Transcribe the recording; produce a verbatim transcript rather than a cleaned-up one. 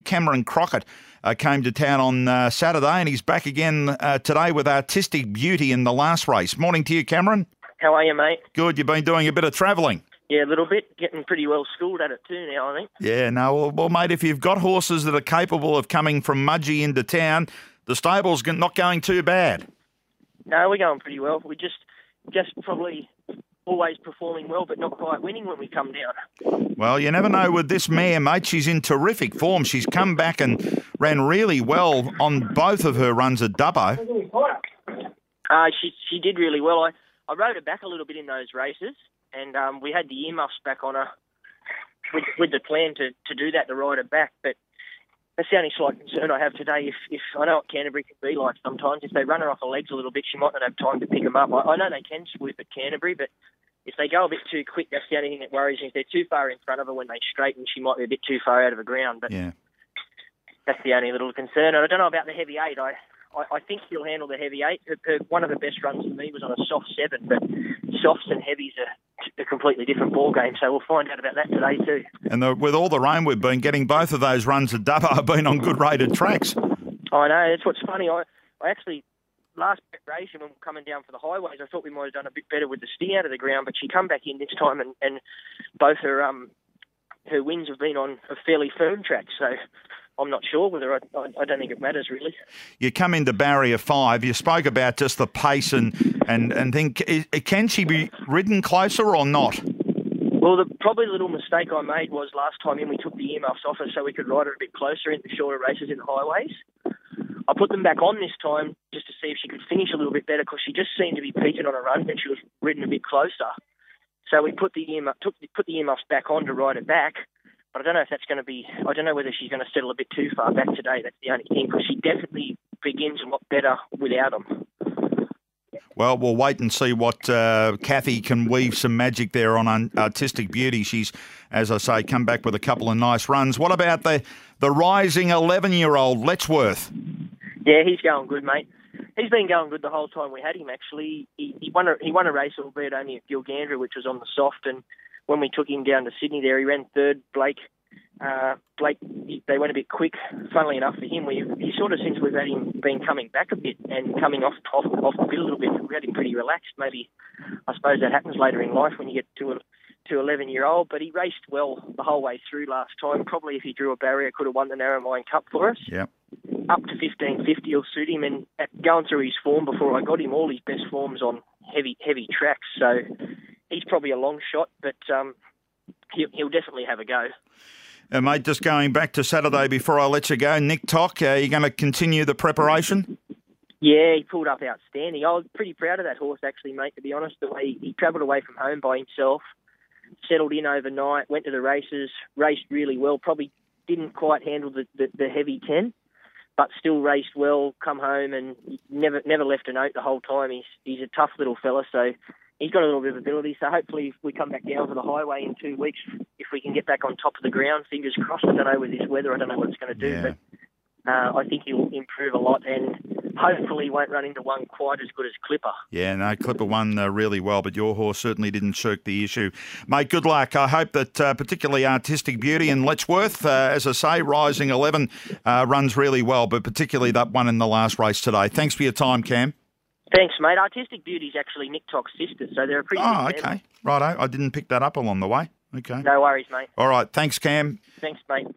Cameron Crockett uh, came to town on uh, Saturday, and he's back again uh, today with Artistic Beauty in the last race. Morning to you, Cameron. How are you, mate? Good. You've been doing a bit of travelling. Yeah, a little bit. Getting pretty well schooled at it too now, I think. Yeah, no, well, well, mate, if you've got horses that are capable of coming from Mudgee into town, the stable's not going too bad. No, we're going pretty well. We just, just probably always performing well, but not quite winning when we come down. Well, you never know with this mare, mate. She's in terrific form. She's come back and ran really well on both of her runs at Dubbo. Uh, she she did really well. I, I rode her back a little bit in those races, and um, we had the earmuffs back on her with, with the plan to, to do that, to ride her back, but that's the only slight concern I have today. If, if I know what Canterbury can be like sometimes, if they run her off the legs a little bit, she might not have time to pick them up. I, I know they can swoop at Canterbury, but if they go a bit too quick, that's the only thing that worries me. If they're too far in front of her when they straighten, she might be a bit too far out of the ground. But yeah, that's the only little concern. And I don't know about the heavy eight. I, I, I think she'll handle the heavy eight. Her, her, one of the best runs for me was on a soft seven, but softs and heavies are a completely different ball game. So we'll find out about that today too. And the, with all the rain we've been getting, both of those runs at Dubbo have been on good rated tracks. I know. That's what's funny. I, I actually... Last preparation, when we were coming down for the highways, I thought we might have done a bit better with the sting out of the ground, but she come back in this time, and, and both her um her wins have been on a fairly firm track. So I'm not sure whether I, I, I don't think it matters really. You come into barrier five. You spoke about just the pace and and and think is, can she be ridden closer or not? Well, the probably the little mistake I made was last time in we took the earmuffs off her so we could ride her a bit closer in the shorter races in the highways. I put them back on this time just to see if she could finish a little bit better because she just seemed to be peaking on a run when she was ridden a bit closer. So we put the earmuff, took put the earmuffs back on to ride it back. But I don't know if that's going to be. I don't know whether she's going to settle a bit too far back today. That's the only thing because she definitely begins a lot better without them. Well, we'll wait and see what uh, Kathy can weave some magic there on Artistic Beauty. She's, as I say, come back with a couple of nice runs. What about the the rising eleven-year-old Letchworth? Yeah, he's going good, mate. He's been going good the whole time we had him, actually. He, he, won, a, he won a race, albeit only at Gilgandra, which was on the soft, and when we took him down to Sydney there, he ran third. Blake, uh, Blake, he, they went a bit quick, funnily enough for him. We, he sort of, since we've had him been coming back a bit and coming off, off, off the bit a little bit, we had him pretty relaxed. Maybe, I suppose that happens later in life when you get to a to eleven-year-old, but he raced well the whole way through last time. Probably if he drew a barrier, could have won the Narromine Cup for us. Yeah. Up to fifteen fifty will suit him, and going through his form before I got him, all his best forms on heavy heavy tracks, so he's probably a long shot, but um, he'll, he'll definitely have a go. Uh, mate, just going back to Saturday before I let you go, Nick Tock, are you going to continue the preparation? Yeah, he pulled up outstanding. I was pretty proud of that horse, actually, mate, to be honest. The way he, he travelled away from home by himself, settled in overnight, went to the races, raced really well, probably didn't quite handle the, the, the heavy ten, but still raced well, come home and never never left a note the whole time. He's he's a tough little fella, so he's got a little bit of ability. So hopefully if we come back down for the highway in two weeks, if we can get back on top of the ground, fingers crossed. I don't know with this weather, I don't know what it's going to do, yeah. but uh, I think he'll improve a lot and hopefully won't run into one quite as good as Clipper. Yeah, no, Clipper won uh, really well, but your horse certainly didn't shirk the issue. Mate, good luck. I hope that uh, particularly Artistic Beauty and Letchworth, uh, as I say, Rising eleven, uh, runs really well, but particularly that one in the last race today. Thanks for your time, Cam. Thanks, mate. Artistic Beauty's actually Nick Tock's sister, so they're a pretty Oh, good okay. family. Righto. I didn't pick that up along the way. Okay. No worries, mate. All right. Thanks, Cam. Thanks, mate.